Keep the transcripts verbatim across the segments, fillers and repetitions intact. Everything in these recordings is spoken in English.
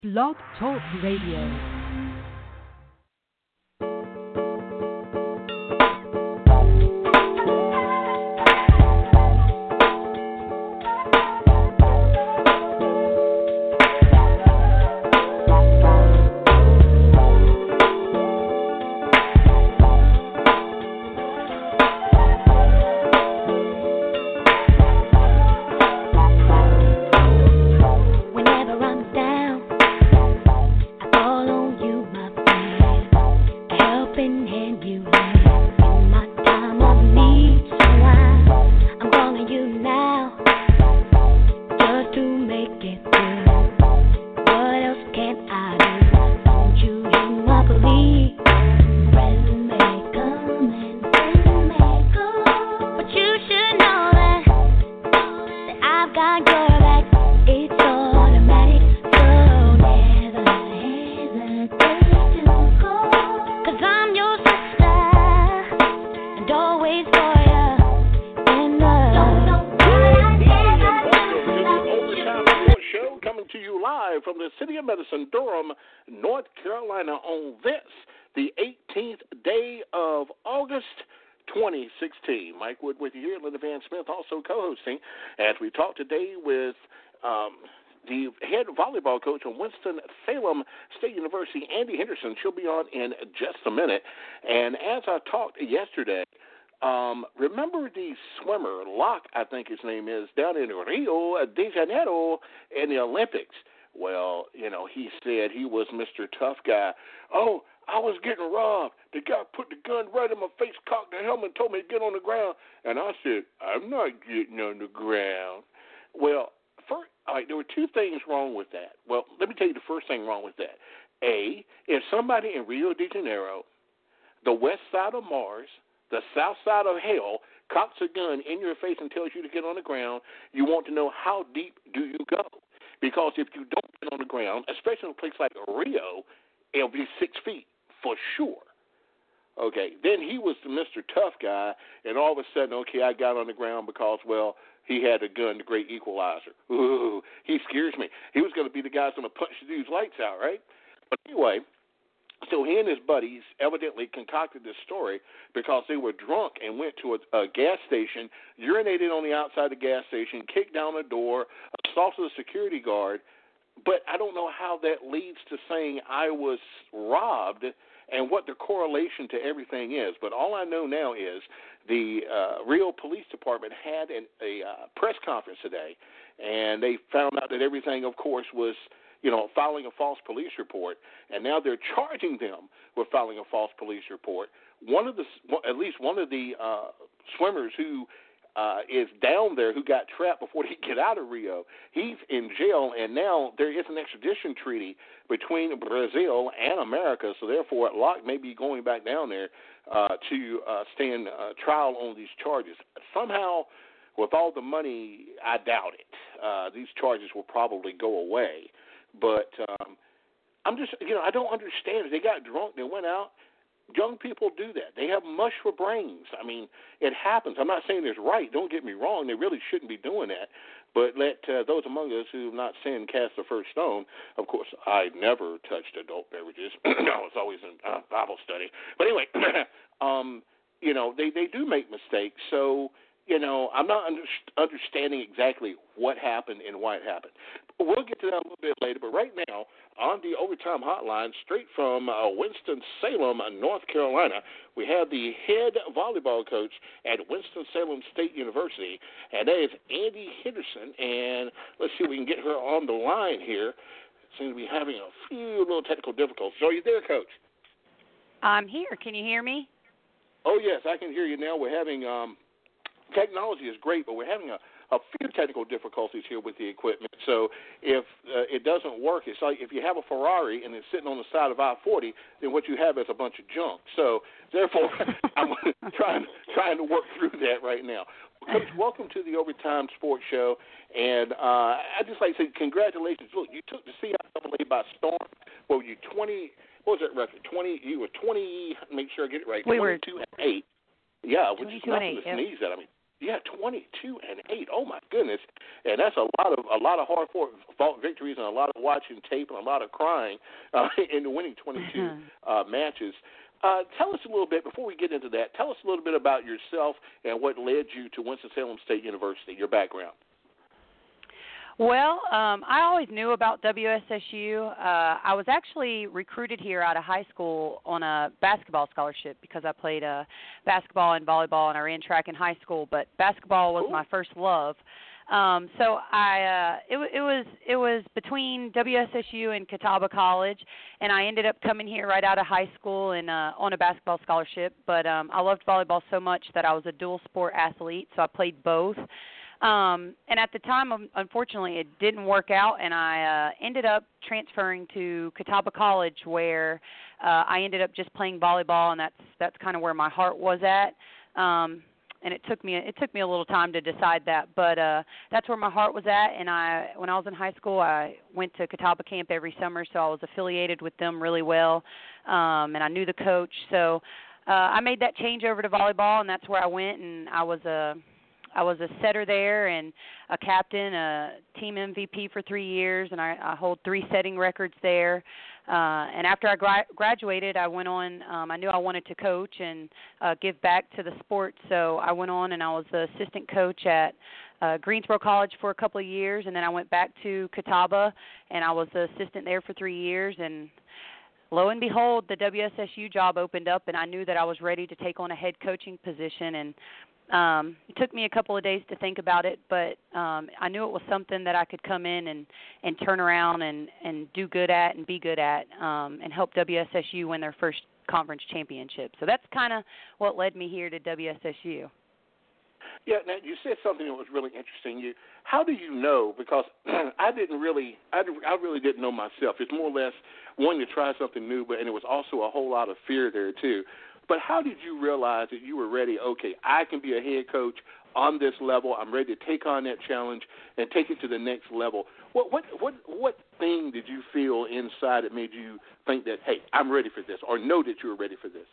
Blog Talk Radio. As we talk today with um, the head volleyball coach of Winston-Salem State University, Andy Henderson. She'll be on in just a minute. And as I talked yesterday, um, remember the swimmer, Locke, I think his name is, down in Rio de Janeiro in the Olympics. Well, you know, he said he was Mister Tough Guy. Oh, I was getting robbed. The guy put the gun right in my face, cocked the helmet, and told me to get on the ground. And I said, I'm not getting on the ground. Well, first, all right, there were two things wrong with that. Well, let me tell you the first thing wrong with that. A, if somebody in Rio de Janeiro, the west side of Mars, the south side of hell, cocks a gun in your face and tells you to get on the ground, you want to know how deep do you go. Because if you don't get on the ground, especially in a place like Rio, it'll be six feet for sure. Okay, then he was the Mister Tough Guy, and all of a sudden, okay, I got on the ground because, well, he had a gun, the great equalizer. Ooh, he scares me. He was going to be the guy that's going to punch the dude's lights out, right? But anyway, so he and his buddies evidently concocted this story because they were drunk and went to a, a gas station, urinated on the outside of the gas station, kicked down the door, assaulted a security guard. But I don't know how that leads to saying I was robbed and what the correlation to everything is. But all I know now is the uh, Rio Police Department had an, a uh, press conference today, and they found out that everything, of course, was, you know, filing a false police report, and now they're charging them with filing a false police report. One of the, at least one of the uh, swimmers who uh, is down there who got trapped before he get out of Rio, he's in jail, and now there is an extradition treaty between Brazil and America, so therefore Locke may be going back down there uh, to uh, stand uh, trial on these charges. Somehow, with all the money, I doubt it. Uh, these charges will probably go away. But um, I'm just, you know, I don't understand it. They got drunk. They went out. Young people do that. They have mush for brains. I mean, it happens. I'm not saying it's right. Don't get me wrong. They really shouldn't be doing that. But let uh, those among us who have not sinned cast the first stone. Of course, I never touched adult beverages. I was always in uh, Bible study. But anyway, um, you know, they, they do make mistakes. So, you know, I'm not under, understanding exactly what happened and why it happened. But we'll get to that a little bit later. But right now, on the Overtime Hotline, straight from uh, Winston-Salem, North Carolina, we have the head volleyball coach at Winston-Salem State University, and that is Andy Henderson. And let's see if we can get her on the line here. Seems to be having a few little technical difficulties. So are you there, Coach? I'm here. Can you hear me? Oh, yes, I can hear you now. We're having um, – technology is great, but we're having a, a few technical difficulties here with the equipment. So if uh, it doesn't work, it's like if you have a Ferrari and it's sitting on the side of I forty, then what you have is a bunch of junk. So therefore, I'm trying trying to work through that right now. Coach, welcome to the Overtime Sports Show, and uh, I'd just like to say congratulations. Look, you took the C I A A by storm. What were you, twenty? What was that record? twenty. You were twenty. Make sure I get it right. We twenty-two were and eight. Yeah, which is twenty-two and nothing eight, to yep. sneeze at. I mean, Yeah, twenty-two and eight. Oh my goodness, and that's a lot of a lot of hard fought victories and a lot of watching tape and a lot of crying uh, in winning twenty-two uh, matches. Uh, tell us a little bit before we get into that. Tell us a little bit about yourself and what led you to Winston-Salem State University. Your background. Well, um, I always knew about W S S U. Uh, I was actually recruited here out of high school on a basketball scholarship because I played uh, basketball and volleyball, and I ran track in high school. But basketball was Cool. my first love. Um, so I, uh, it, it was it was between W S S U and Catawba College, and I ended up coming here right out of high school and uh, on a basketball scholarship. But um, I loved volleyball so much that I was a dual sport athlete, so I played both. Um, and at the time, um, unfortunately, it didn't work out, and I uh, ended up transferring to Catawba College, where uh, I ended up just playing volleyball, and that's that's kind of where my heart was at. Um, and it took me it took me a little time to decide that, but uh, that's where my heart was at. And I, when I was in high school, I went to Catawba camp every summer, so I was affiliated with them really well, um, and I knew the coach. So uh, I made that change over to volleyball, and that's where I went, and I was a I was a setter there and a captain, a team M V P for three years, and I, I hold three setting records there. Uh, and after I gra- graduated, I went on. Um, I knew I wanted to coach and uh, give back to the sport, so I went on and I was the assistant coach at uh, Greensboro College for a couple of years, and then I went back to Catawba, and I was the assistant there for three years. And lo and behold, the W S S U job opened up, and I knew that I was ready to take on a head coaching position. And Um, it took me a couple of days to think about it, but um, I knew it was something that I could come in and, and turn around and, and do good at and be good at um, and help W S S U win their first conference championship. So that's kind of what led me here to W S S U. Yeah, now you said something that was really interesting. You, how do you know? Because I didn't really, I, I really didn't know myself. It's more or less wanting to try something new, but and it was also a whole lot of fear there too. But how did you realize that you were ready? Okay, I can be a head coach on this level. I'm ready to take on that challenge and take it to the next level. What what what what thing did you feel inside that made you think that, hey, I'm ready for this, or know that you were ready for this?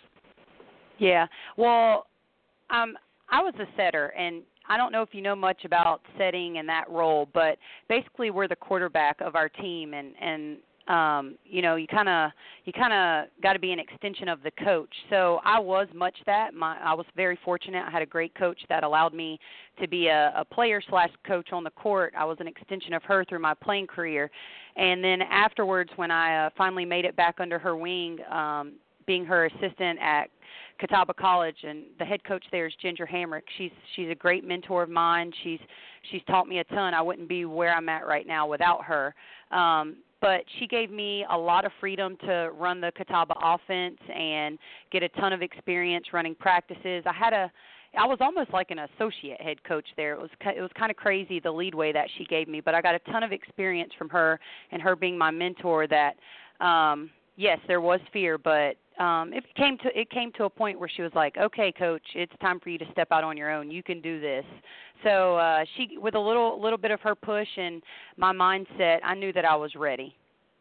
Yeah, well, um, I was a setter, and I don't know if you know much about setting and that role, but basically we're the quarterback of our team, and and Um, you know, you kind of you kind of got to be an extension of the coach. So I was much that. My, I was very fortunate. I had a great coach that allowed me to be a, a player slash coach on the court. I was an extension of her through my playing career. And then afterwards, when I uh, finally made it back under her wing, um, being her assistant at Catawba College, and the head coach there is Ginger Hamrick. She's she's a great mentor of mine. She's she's taught me a ton. I wouldn't be where I'm at right now without her. Um, But she gave me a lot of freedom to run the Catawba offense and get a ton of experience running practices. I had a, I was almost like an associate head coach there. It was it was kind of crazy the leadway that she gave me, but I got a ton of experience from her and her being my mentor. That um, yes, there was fear, but um, it came to it came to a point where she was like, "Okay, coach, it's time for you to step out on your own. You can do this." So uh, she, with a little little bit of her push and my mindset, I knew that I was ready.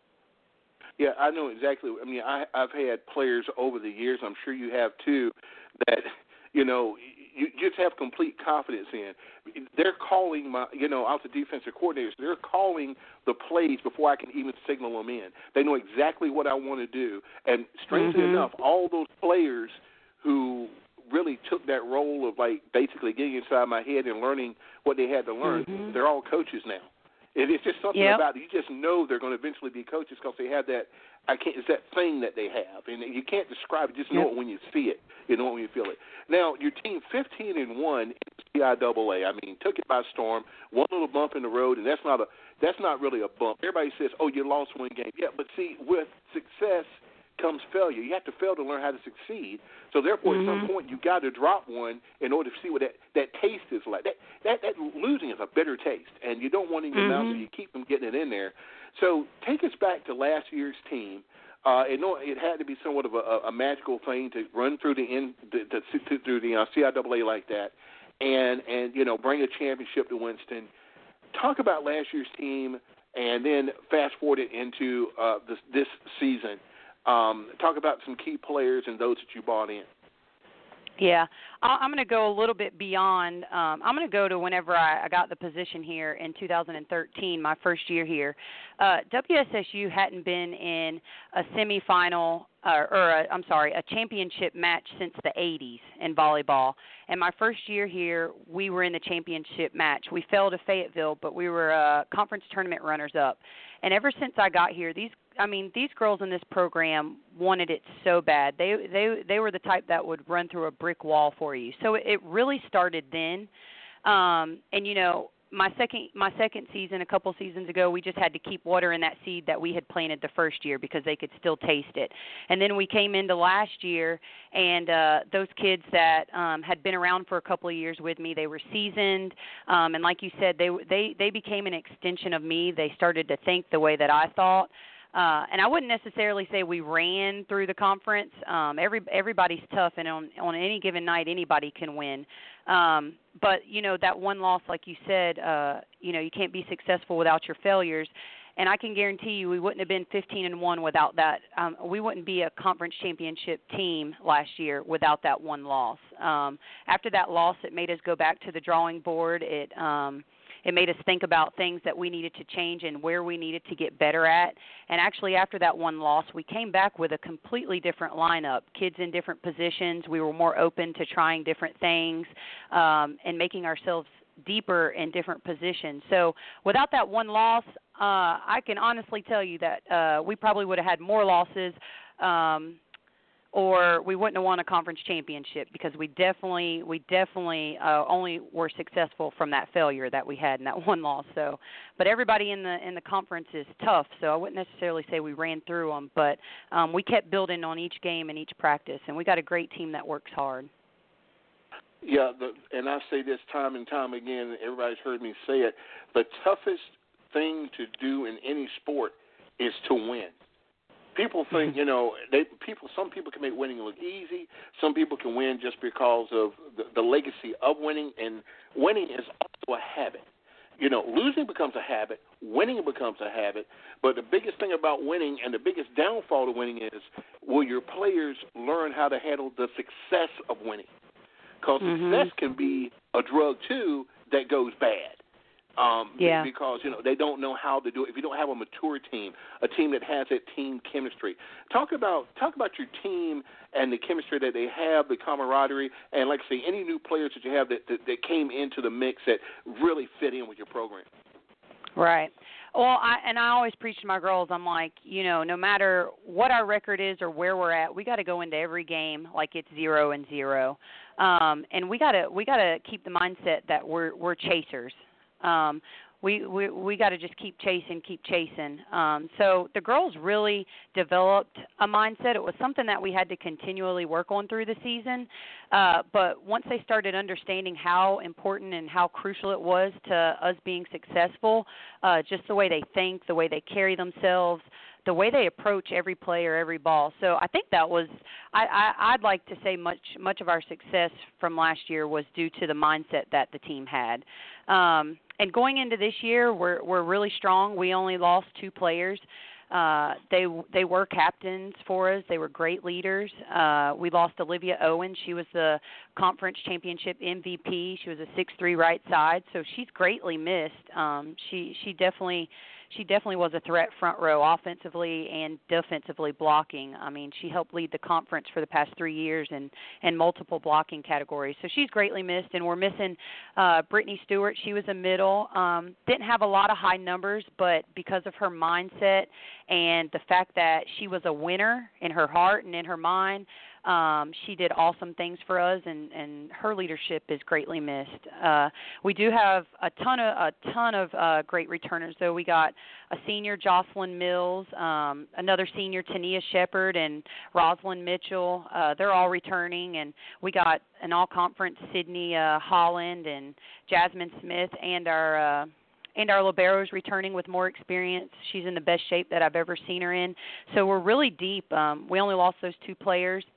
Yeah, I know exactly. I mean, I, I've had players over the years, I'm sure you have too, that, you know, you just have complete confidence in. They're calling my, you know, out the defensive coordinators, they're calling the plays before I can even signal them in. They know exactly what I want to do. And strangely mm-hmm. enough, all those players who really took that role of, like, basically getting inside my head and learning what they had to learn, mm-hmm. they're all coaches now. It is just something yep. about it. You just know they're going to eventually be coaches because they have that. I can't. It's that thing that they have, and you can't describe it. Just know yep. it when you see it. You know it when you feel it. Now, your team, fifteen and one in the C I A A. I mean, took it by storm. One little bump in the road, and that's not a. That's not really a bump. Everybody says, "Oh, you lost one game." Yeah, but see, with success comes failure. You have to fail to learn how to succeed. So therefore, mm-hmm. at some point, you got to drop one in order to see what that, that taste is like. That, that that losing is a bitter taste, and you don't want it in your mm-hmm. mouth, so you keep them getting it in there. So take us back to last year's team. Uh, it, no, it had to be somewhat of a, a magical thing to run through the in, the, the, through the uh, C I A A like that, and and you know bring a championship to Winston. Talk about last year's team, and then fast forward it into uh, this, this season. Um, talk about some key players and those that you brought in. Yeah, I- I'm going to go a little bit beyond. Um, I'm going to go to whenever I, I got the position here in two thousand thirteen, my first year here. Uh, W S S U hadn't been in a semifinal, uh, or a, I'm sorry, a championship match since the eighties in volleyball. And my first year here, we were in the championship match. We fell to Fayetteville, but we were uh, conference tournament runners-up. And ever since I got here, these I mean, these girls in this program wanted it so bad. They they they were the type that would run through a brick wall for you. So it, it really started then. Um, and you know, my second my second season, a couple seasons ago, we just had to keep watering that seed that we had planted the first year because they could still taste it. And then we came into last year, and uh, those kids that um, had been around for a couple of years with me, they were seasoned, um, and like you said, they they they became an extension of me. They started to think the way that I thought. Uh, and I wouldn't necessarily say we ran through the conference. Um, every everybody's tough, and on on any given night, anybody can win. Um, but you know that one loss, like you said, uh, you know you can't be successful without your failures. And I can guarantee you, we wouldn't have been fifteen and one without that. Um, we wouldn't be a conference championship team last year without that one loss. Um, after that loss, it made us go back to the drawing board. It um, It made us think about things that we needed to change and where we needed to get better at. And actually, after that one loss, we came back with a completely different lineup, kids in different positions. We were more open to trying different things um, and making ourselves deeper in different positions. So without that one loss, uh, I can honestly tell you that uh, we probably would have had more losses um, or we wouldn't have won a conference championship because we definitely we definitely uh, only were successful from that failure that we had in that one loss. So, but everybody in the in the conference is tough, so I wouldn't necessarily say we ran through them, but um, we kept building on each game and each practice, and we got a great team that works hard. Yeah, the, and I say this time and time again, everybody's heard me say it, the toughest thing to do in any sport is to win. People think, you know, they people. Some people can make winning look easy. Some people can win just because of the, the legacy of winning, and winning is also a habit. You know, losing becomes a habit, winning becomes a habit, but the biggest thing about winning and the biggest downfall to winning is will your players learn how to handle the success of winning? Because mm-hmm. success can be a drug, too, that goes bad. Um, yeah. Because, you know, they don't know how to do it. If you don't have a mature team, a team that has that team chemistry. Talk about talk about your team and the chemistry that they have, the camaraderie, and, like I say, any new players that you have that, that, that came into the mix that really fit in with your program. Right. Well, I, and I always preach to my girls, I'm like, you know, no matter what our record is or where we're at, we got to go into every game like it's zero and zero. Um, and we got to we got to keep the mindset that we're we're chasers. Um, we we we got to just keep chasing, keep chasing. Um, so the girls really developed a mindset. It was something that we had to continually work on through the season. Uh, but once they started understanding how important and how crucial it was to us being successful, uh, just the way they think, the way they carry themselves, the way they approach every play or every ball. So I think that was, I, I, I'd like to say much much of our success from last year was due to the mindset that the team had. Um, and going into this year, we're we're really strong. We only lost two players. Uh, they they were captains for us. They were great leaders. Uh, we lost Olivia Owen. She was the conference championship M V P. She was a six three right side, so she's greatly missed. Um, she she definitely. She definitely was a threat front row offensively and defensively blocking. I mean, she helped lead the conference for the past three years in, in multiple blocking categories. So she's greatly missed, and we're missing uh, Brittany Stewart. She was a middle. Um, didn't have a lot of high numbers, but because of her mindset and the fact that she was a winner in her heart and in her mind, Um, she did awesome things for us, and, and her leadership is greatly missed. Uh, we do have a ton of a ton of uh, great returners, though. We got a senior, Jocelyn Mills, um, another senior, Tania Shepard, and Rosalind Mitchell. Uh, they're all returning, and we got an all-conference Sydney uh, Holland and Jasmine Smith, and our uh, and our libero's returning with more experience. She's in the best shape that I've ever seen her in. So we're really deep. Um, we only lost those two players.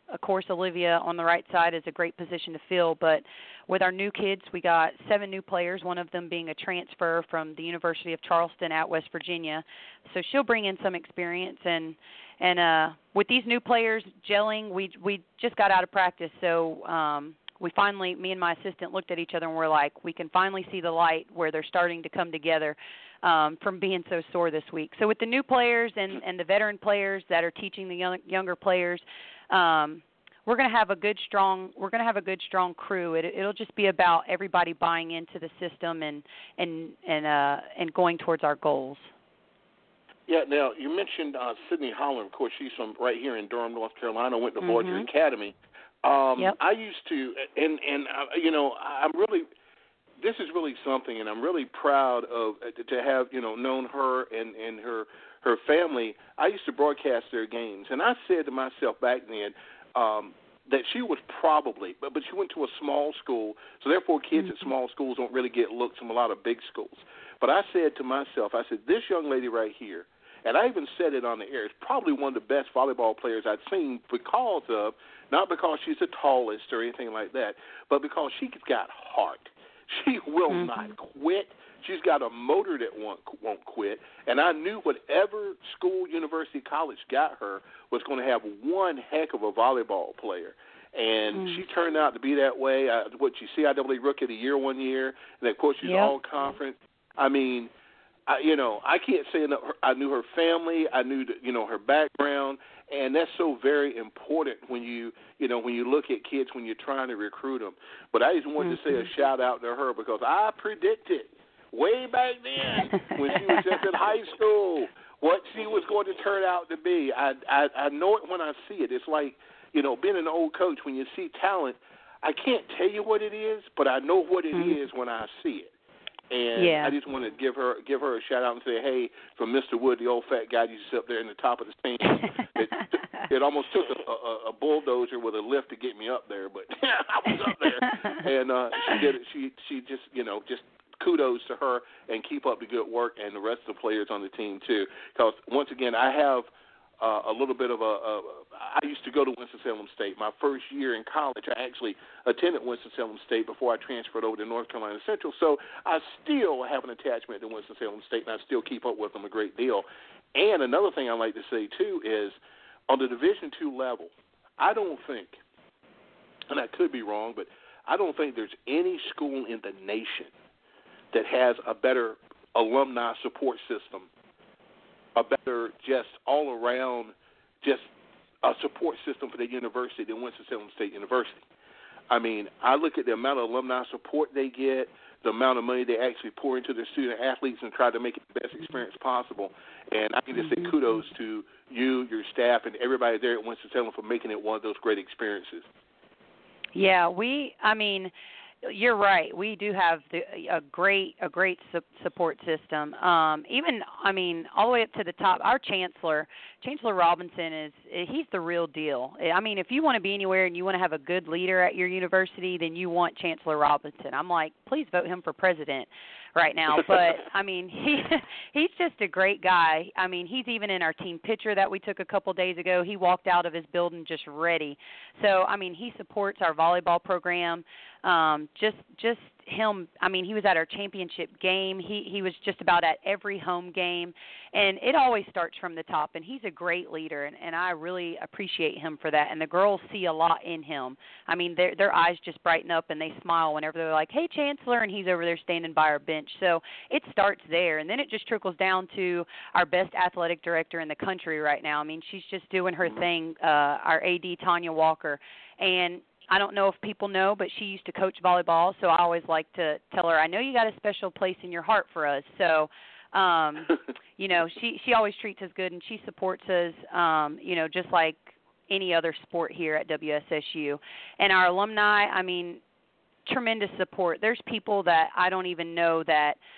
of course, Olivia on the right side is a great position to fill. But with our new kids, we got seven new players, one of them being a transfer from the University of Charleston at West Virginia. So she'll bring in some experience. And, and uh, with these new players gelling, we we just got out of practice. So um, we finally, me and my assistant looked at each other and we're like, we can finally see the light where they're starting to come together. Um, from being so sore this week. So with the new players and, and the veteran players that are teaching the young, younger players, um, we're going to have a good, strong. We're going to have a good, strong crew. It, it'll just be about everybody buying into the system and and and uh, and going towards our goals. Yeah. Now you mentioned uh, Sydney Holland. Of course, she's from right here in Durham, North Carolina. Went to mm-hmm. Voyager Academy. Um, yep. I used to, and and uh, you know, I'm really. This is really something, and I'm really proud of to have you know known her and, and her her family. I used to broadcast their games, and I said to myself back then um, that she was probably, but but she went to a small school, so therefore kids mm-hmm. at small schools don't really get looks from a lot of big schools. But I said to myself, I said, this young lady right here, and I even said it on the air, is probably one of the best volleyball players I'd seen because of, not because she's the tallest or anything like that, but because she's got heart. She will mm-hmm. not quit. She's got a motor that won't, won't quit. And I knew whatever school, university, college got her was going to have one heck of a volleyball player. And mm-hmm. she turned out to be that way. Uh, what she C I A A Rookie of the Year one year, and of course she's yep. all conference. I mean, I, you know, I can't say enough. I knew her family. I knew, the, you know, her background. And that's so very important when you, you know, when you look at kids when you're trying to recruit them. But I just wanted mm-hmm. to say a shout out to her because I predicted way back then when she was just in high school what she was going to turn out to be. I, I I know it when I see it. It's like, you know, being an old coach, when you see talent, I can't tell you what it is, but I know what it mm-hmm. is when I see it. And yeah. I just want to give her give her a shout out and say, hey, from Mister Wood, the old fat guy used to sit up there in the top of the stand. it, it almost took a, a, a bulldozer with a lift to get me up there, but I was up there, and uh, she did it. She she just you know just kudos to her and keep up the good work, and the rest of the players on the team too. Because once again, I have. Uh, a little bit of a, a – I used to go to Winston-Salem State. My first year in college, I actually attended Winston-Salem State before I transferred over to North Carolina Central. So I still have an attachment to Winston-Salem State, and I still keep up with them a great deal. And another thing I like to say, too, is on the Division two level, I don't think – and I could be wrong, but I don't think there's any school in the nation that has a better alumni support system, a better just all-around just a support system for the university than Winston-Salem State University. I mean, I look at the amount of alumni support they get, the amount of money they actually pour into their student-athletes and try to make it the best experience possible. And I can just say kudos to you, your staff, and everybody there at Winston-Salem for making it one of those great experiences. Yeah, we, I mean, you're right. We do have the, a great a great su- support system. Um, even, I mean, all the way up to the top. Our chancellor, Chancellor Robinson, is he's the real deal. I mean, if you want to be anywhere and you want to have a good leader at your university, then you want Chancellor Robinson. I'm like, please vote him for president right now. But, I mean, he he's just a great guy. I mean, he's even in our team picture that we took a couple days ago. He walked out of his building just ready. So, I mean, he supports our volleyball program. Um, just just him, I mean, he was at our championship game. He he was just about at every home game. And it always starts from the top. And he's a great leader, and, and I really appreciate him for that. And the girls see a lot in him. I mean, their their eyes just brighten up, and they smile whenever they're like, hey, Chancellor, and he's over there standing by our bench. So it starts there. And then it just trickles down to our best athletic director in the country right now. I mean, she's just doing her thing, uh, our A D, Tanya Walker. And I don't know if people know, but she used to coach volleyball, so I always like to tell her, I know you got a special place in your heart for us. So, um, you know, she, she always treats us good, and she supports us, um, you know, just like any other sport here at W S S U. And our alumni, I mean, tremendous support. There's people that I don't even know that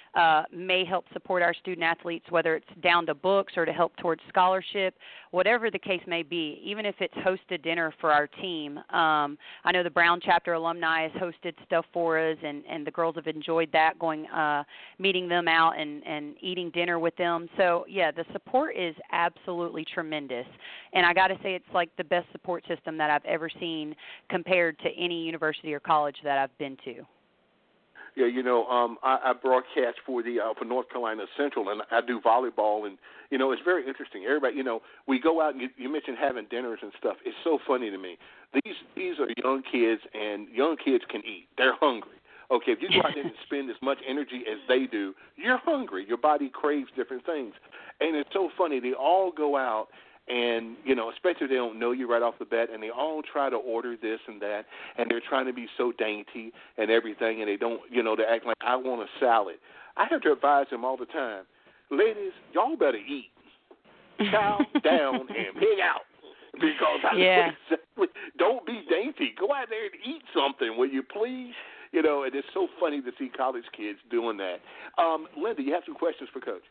uh, may help support our student athletes, whether it's down to books or to help towards scholarship, whatever the case may be, even if it's host a dinner for our team. Um, I know the Brown Chapter alumni has hosted stuff for us, and, and the girls have enjoyed that, going, uh, meeting them out and, and eating dinner with them. So, yeah, the support is absolutely tremendous. And I got to say, it's like the best support system that I've ever seen compared to any university or college that I've been to. Yeah, you know, um, I, I broadcast for the uh, for North Carolina Central, and I do volleyball, and you know, it's very interesting. Everybody, you know, we go out and you, you mentioned having dinners and stuff. It's so funny to me. These these are young kids, and young kids can eat. They're hungry. Okay, if you go out there and spend as much energy as they do, you're hungry. Your body craves different things, and it's so funny. They all go out. And, you know, especially if they don't know you right off the bat, and they all try to order this and that, and they're trying to be so dainty and everything, and they don't, you know, they act like, I want a salad. I have to advise them all the time, ladies, y'all better eat. Chow down and pig out. Because I yeah. know exactly, don't be dainty. Go out there and eat something, will you please? You know, and it's so funny to see college kids doing that. Um, Linda, you have some questions for Coach.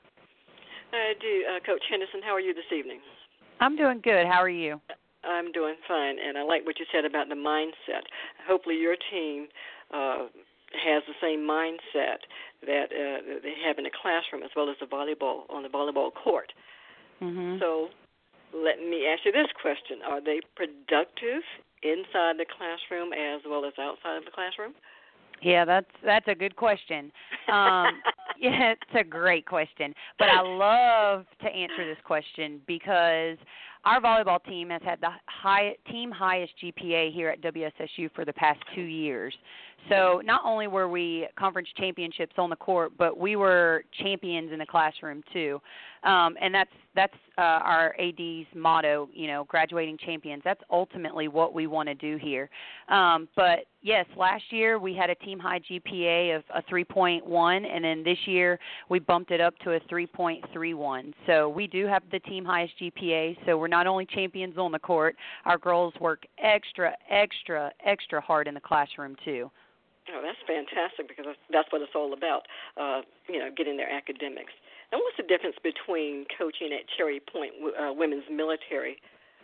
I do. Uh, Coach Henderson, how are you this evening? I'm doing good. How are you? I'm doing fine, and I like what you said about the mindset. Hopefully your team uh, has the same mindset that uh, they have in the classroom as well as the volleyball on the volleyball court. Mm-hmm. So let me ask you this question. Are they productive inside the classroom as well as outside of the classroom? Yeah, that's that's a good question. Um, yeah, it's a great question. But I love to answer this question because our volleyball team has had the high, team highest G P A here at W S S U for the past two years. So not only were we conference championships on the court, but we were champions in the classroom too. Um, and that's that's uh, our A D's motto, you know, graduating champions. That's ultimately what we want to do here. Um, but, yes, last year we had a team-high G P A of a three point one, and then this year we bumped it up to a three point three one. So we do have the team-highest G P A, so we're not only champions on the court, our girls work extra, extra, extra hard in the classroom too. Oh, that's fantastic because that's what it's all about, uh, you know, getting their academics. And what's the difference between coaching at Cherry Point uh, Women's Military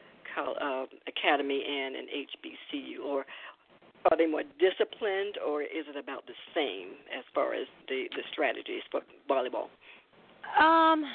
uh, Academy and an H B C U? Or are they more disciplined, or is it about the same as far as the, the strategies for volleyball? Um.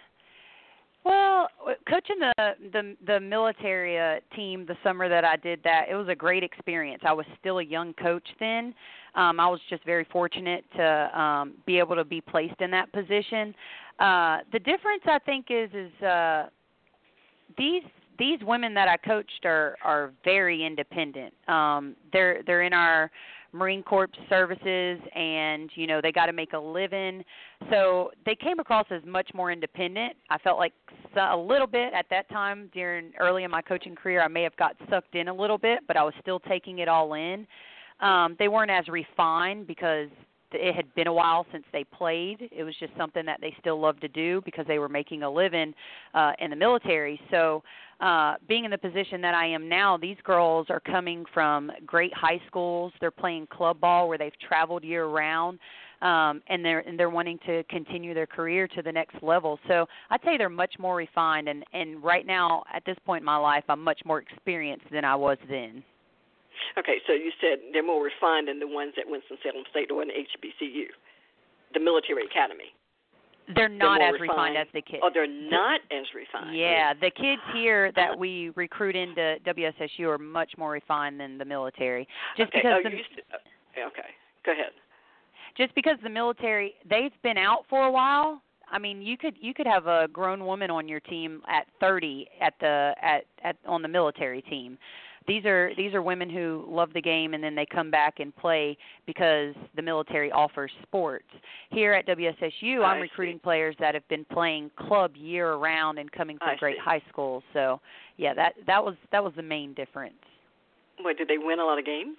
Well, coaching the the, the military uh, team the summer that I did that, it was a great experience. I was still a young coach then. Um, I was just very fortunate to um, be able to be placed in that position. Uh, the difference, I think, is is uh, these these women that I coached are are very independent. Um, they're they're in our Marine Corps services, and, you know, they got to make a living. So they came across as much more independent. I felt like a little bit at that time during early in my coaching career, I may have got sucked in a little bit, but I was still taking it all in. Um, they weren't as refined because it had been a while since they played. It was just something that they still loved to do because they were making a living uh, in the military. So uh, being in the position that I am now, these girls are coming from great high schools. They're playing club ball where they've traveled year-round, um, and they're and they're wanting to continue their career to the next level. So I'd say they're much more refined, and, and right now, at this point in my life, I'm much more experienced than I was then. Okay, so you said they're more refined than the ones at Winston-Salem State or in H B C U, the military academy. They're not they're as refined. refined as the kids. Oh, they're not as refined. Yeah, the kids here that we recruit into W S S U are much more refined than the military. Just okay. because oh, the, you used to, okay, go ahead. Just because the military, they've been out for a while. I mean, you could you could have a grown woman on your team at thirty at the at, at on the military team. These are these are women who love the game, and then they come back and play because the military offers sports. Here at W S S U, I'm I recruiting see. players that have been playing club year-round and coming from I great see. high schools. So, yeah, that that was that was the main difference. Wait, did they win a lot of games?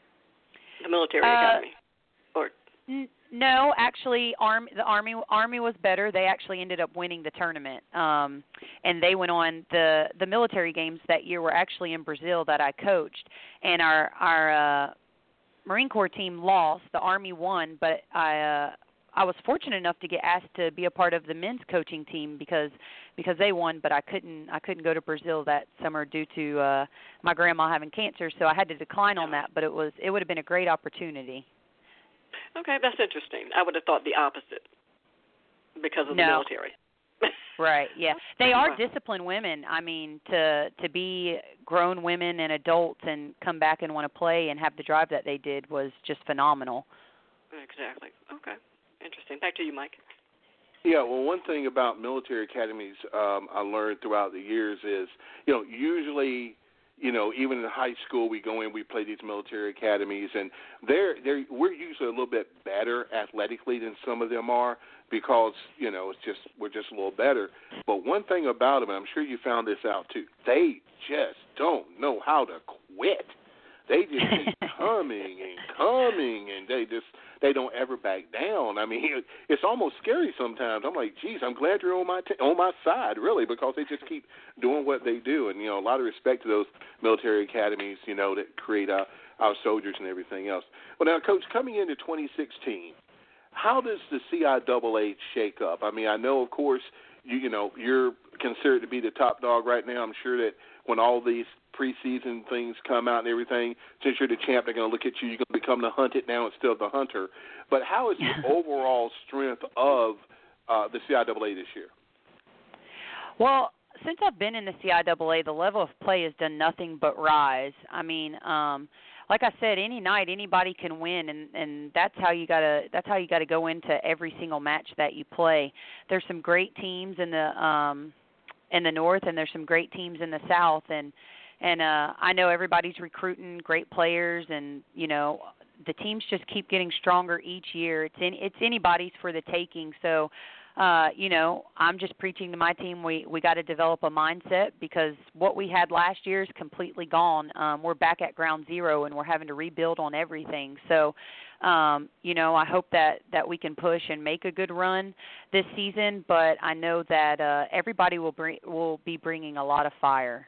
The military Uh, academy, or N- no, actually, Army, the Army Army was better. They actually ended up winning the tournament, um, and they went on the the military games that year were actually in Brazil that I coached, and our our uh, Marine Corps team lost. The Army won, but I uh, I was fortunate enough to get asked to be a part of the men's coaching team because because they won, but I couldn't I couldn't go to Brazil that summer due to uh, my grandma having cancer, so I had to decline on that. But it was it would have been a great opportunity. Okay, that's interesting. I would have thought the opposite because of no. the military. Right, yeah. They are disciplined women. I mean, to to be grown women and adults and come back and want to play and have the drive that they did was just phenomenal. Exactly. Okay. Interesting. Back to you, Mike. Yeah, well, one thing about military academies um, I learned throughout the years is, you know, usually, you know, even in high school we go in, we play these military academies, and they're, they're, we're usually a little bit better athletically than some of them are because, you know, it's just we're just a little better. But one thing about them, and I'm sure you found this out too, they just don't know how to quit. They just keep coming and coming, and they just they don't ever back down. I mean, it's almost scary sometimes. I'm like, geez, I'm glad you're on my t- on my side, really, because they just keep doing what they do. And you know, a lot of respect to those military academies, you know, that create uh, our soldiers and everything else. Well, now, Coach, coming into twenty sixteen, how does the C I A A shake up? I mean, I know, of course, you you know you're considered to be the top dog right now. I'm sure that when all these preseason things come out and everything, since you're the champ, they're going to look at you. You're going to become the hunted now instead of the hunter. But how is the overall strength of uh, the C I A A this year? Well, since I've been in the C I A A, the level of play has done nothing but rise. I mean, um, like I said, any night anybody can win, and, and that's how you gotta that's how you gotta go into every single match that you play. There's some great teams in the um, in the north, and there's some great teams in the south, and And uh, I know everybody's recruiting great players, and you know the teams just keep getting stronger each year. It's in, it's anybody's for the taking. So, uh, you know, I'm just preaching to my team. We we got to develop a mindset because what we had last year is completely gone. Um, we're back at ground zero, and we're having to rebuild on everything. So, um, you know, I hope that that we can push and make a good run this season. But I know that uh, everybody will bring will be bringing a lot of fire.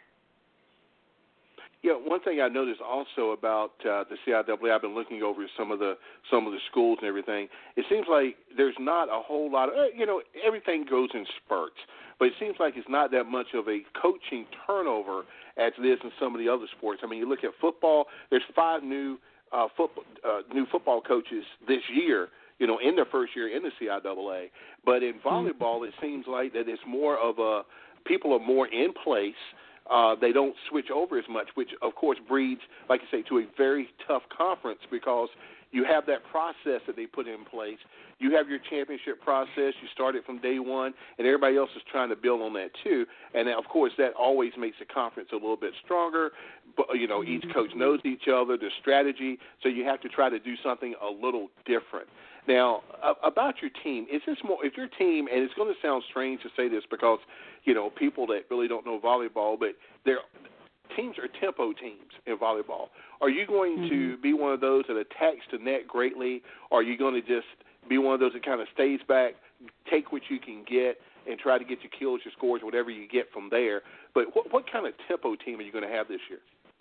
Yeah, one thing I noticed also about uh, the C I A A, I've been looking over some of the some of the schools and everything. It seems like there's not a whole lot of, you know, everything goes in spurts, but it seems like it's not that much of a coaching turnover as it is in some of the other sports. I mean, you look at football, there's five new uh, football uh, new football coaches this year, you know, in their first year in the C I A A. But in volleyball, it seems like that it's more of a, people are more in place. Uh, they don't switch over as much, which, of course, breeds, like you say, to a very tough conference because you have that process that they put in place. You have your championship process. You start it from day one, and everybody else is trying to build on that too. And, of course, that always makes the conference a little bit stronger. But, you know, each coach knows each other, the strategy, so you have to try to do something a little different. Now, uh, about your team, is this more, if your team, and it's going to sound strange to say this because, you know, people that really don't know volleyball, but their teams are tempo teams in volleyball. Are you going mm-hmm. to be one of those that attacks the net greatly, or are you going to just be one of those that kind of stays back, take what you can get, and try to get your kills, your scores, whatever you get from there? But what, what kind of tempo team are you going to have this year?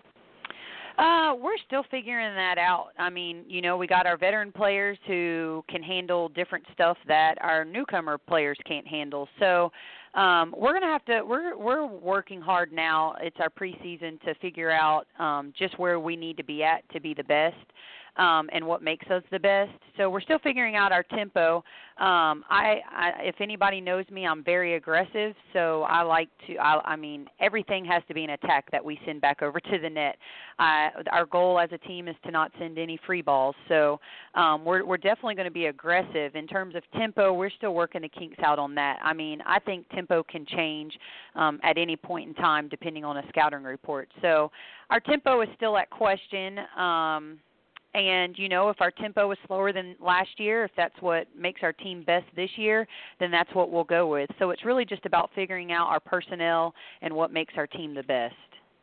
Uh, we're still figuring that out. I mean, you know, we got our veteran players who can handle different stuff that our newcomer players can't handle. So um, we're gonna have to. We're we're working hard now. It's our preseason to figure out um, just where we need to be at to be the best. Um, and what makes us the best. So we're still figuring out our tempo. Um, I, I, if anybody knows me, I'm very aggressive. So I like to. I, I mean, everything has to be an attack that we send back over to the net. Uh, our goal as a team is to not send any free balls. So um, we're we're definitely going to be aggressive in terms of tempo. We're still working the kinks out on that. I mean, I think tempo can change um, at any point in time depending on a scouting report. So our tempo is still at question. Um, And, you know, if our tempo is slower than last year, if that's what makes our team best this year, then that's what we'll go with. So it's really just about figuring out our personnel and what makes our team the best.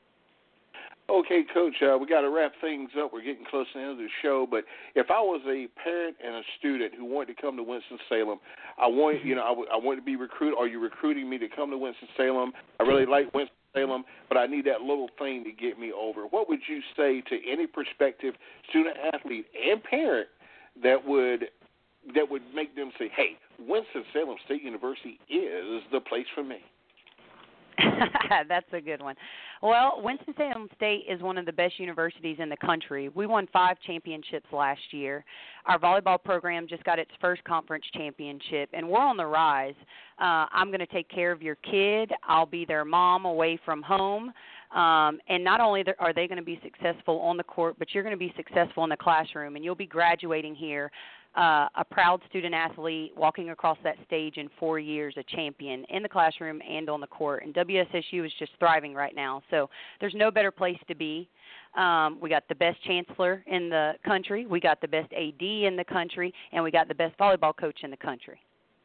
Okay, Coach, uh, we got to wrap things up. We're getting close to the end of the show. But if I was a parent and a student who wanted to come to Winston-Salem, I want, you know, I, w- I want to be recruited. Are you recruiting me to come to Winston-Salem? I really like Winston-Salem, but I need that little thing to get me over. What would you say to any prospective student, athlete, and parent that would that would make them say, hey, Winston-Salem State University is the place for me? That's a good one. Well, Winston-Salem State is one of the best universities in the country. We won five championships last year. Our volleyball program just got its first conference championship, and we're on the rise. Uh, I'm going to take care of your kid. I'll be their mom away from home. Um, and not only are they going to be successful on the court, but you're going to be successful in the classroom, and you'll be graduating here Uh, a proud student athlete walking across that stage in four years, a champion in the classroom and on the court. And W S S U is just thriving right now. So there's no better place to be. Um, we got the best chancellor in the country. We got the best A D in the country. And we got the best volleyball coach in the country.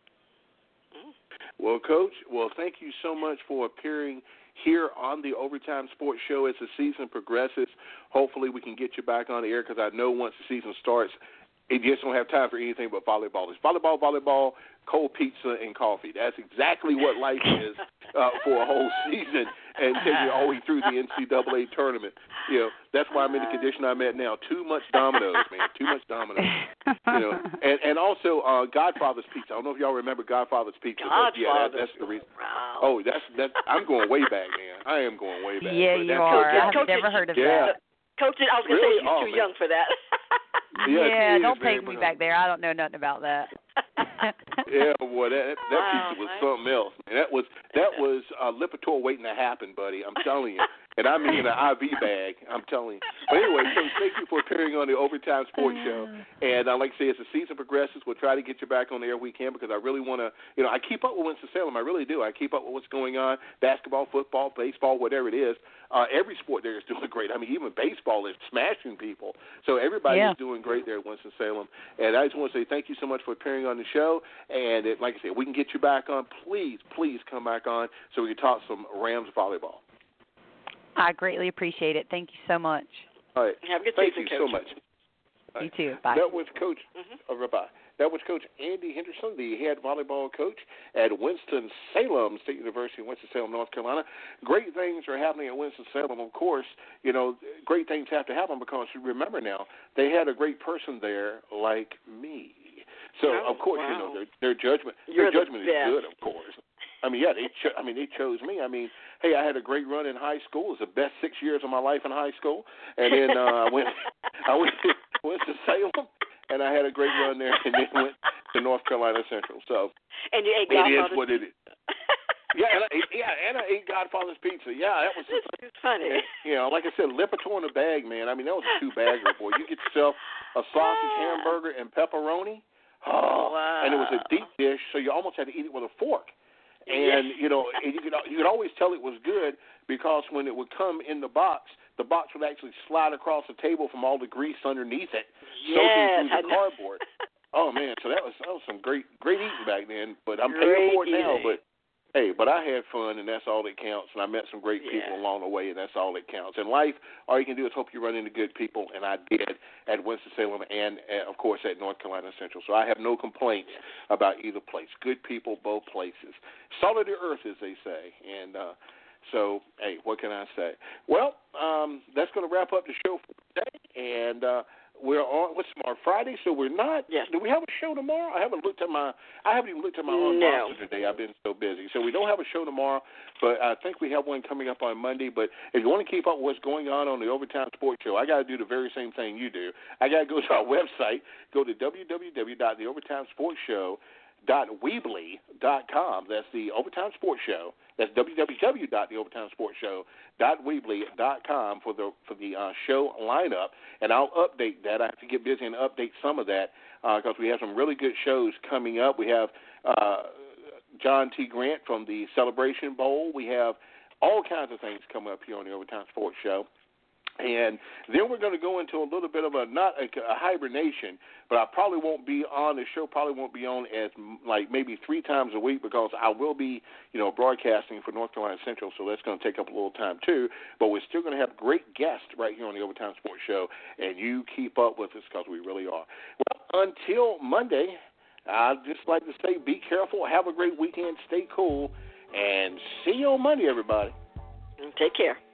Well, Coach, well, thank you so much for appearing here on the Overtime Sports Show as the season progresses. Hopefully we can get you back on the air because I know once the season starts, it just don't have time for anything but volleyball. It's volleyball, volleyball, cold pizza, and coffee. That's exactly what life is uh, for a whole season and take you all the way through the N C double A tournament. You know, that's why I'm in the condition I'm at now. Too much Domino's, man. Too much Domino's. You know, and and also uh, Godfather's Pizza. I don't know if y'all remember Godfather's Pizza. Godfather's. But yeah, that, that's the reason. Wow. Oh, that's that's. I'm going way back, man. I am going way back. Yeah, but you that's are. okay. I've Coach, never heard of yeah. that. Coach, I was going to Really? say she's Oh, too man. young for that. Yeah, Yeah, she don't is, take man, me but, back there. I don't know nothing about that. Yeah, boy, that that, that Wow, pizza was man. something else. Man, that was that was uh, Lipitor waiting to happen, buddy. I'm telling you, and I mean an I V bag. I'm telling you. But anyway, so thank you for appearing on the Overtime Sports Show. And uh, like I say, as the season progresses, we'll try to get you back on the air we can because I really want to. You know, I keep up with Winston-Salem. I really do. I keep up with what's going on: basketball, football, baseball, whatever it is. Uh, every sport there is doing great. I mean, even baseball is smashing people. So everybody's Yeah. doing great there at Winston-Salem. And I just want to say thank you so much for appearing on the show. And it, like I said, we can get you back on. Please, please come back on so we can talk some Rams volleyball. I greatly appreciate it. Thank you so much. All right. Have a good Thank season, you Coach. so much. All You right. too. Bye. That was Coach. Mm-hmm. Uh, bye. That was Coach Andy Henderson, the head volleyball coach at Winston-Salem State University in Winston-Salem, North Carolina. Great things are happening at Winston-Salem. Of course, you know, great things have to happen because you remember now, they had a great person there like me. So, Oh, of course, wow. you know, their, their judgment You're their the judgment best. is good, of course. I mean, yeah, they cho- I mean, they chose me. I mean, hey, I had a great run in high school. It was the best six years of my life in high school. And then uh, I went I went to Winston-Salem, and I had a great run there, and then went to North Carolina Central. So And you ate it is Godfather's what it is. Yeah, and I ate, yeah, and I ate Godfather's Pizza. Yeah, that was the This is funny. and, you know, like I said, Lipitor in a bag, man. I mean, that was a two-bagger, boy. You get yourself a sausage hamburger and pepperoni. Oh, Wow. and it was a deep dish, so you almost had to eat it with a fork. And, you know, and you could you could always tell it was good because when it would come in the box, the box would actually slide across the table from all the grease underneath it, Yes, soaking I through the know. cardboard. Oh, man, so that was, that was some great great eating back then. But I'm Great paying for it now, eating. but hey, but I had fun, and that's all that counts. And I met some great people Yeah. along the way, and that's all that counts. In life, all you can do is hope you run into good people, and I did at Winston-Salem and, uh, of course, at North Carolina Central. So I have no complaints about either place. Good people, both places. Salt of the earth, as they say. And uh, so, hey, what can I say? Well, um, that's going to wrap up the show for today. And uh, we're on, what's tomorrow, Friday? So we're not, Yes. do we have a show tomorrow? I haven't looked at my, I haven't even looked at my own No. roster today. I've been so busy. So we don't have a show tomorrow, but I think we have one coming up on Monday. But if you want to keep up with what's going on on the Overtime Sports Show, I got to do the very same thing you do. I got to go to our website, go to w w w dot the overtime sports show dot weebly dot com. That's the Overtime Sports Show. That's w w w dot the overtime sports show dot weebly dot com for the for the uh, show lineup, and I'll update that. I have to get busy and update some of that because uh, we have some really good shows coming up. We have uh, John T. Grant from the Celebration Bowl. We have all kinds of things coming up here on the Overtime Sports Show. And then we're going to go into a little bit of a, not a, a hibernation, but I probably won't be on, the show probably won't be on as, like, maybe three times a week because I will be, you know, broadcasting for North Carolina Central, so that's going to take up a little time too. But we're still going to have great guests right here on the Overtime Sports Show, and you keep up with us because we really are. Well, until Monday, I'd just like to say be careful, have a great weekend, stay cool, and see you on Monday, everybody. Take care.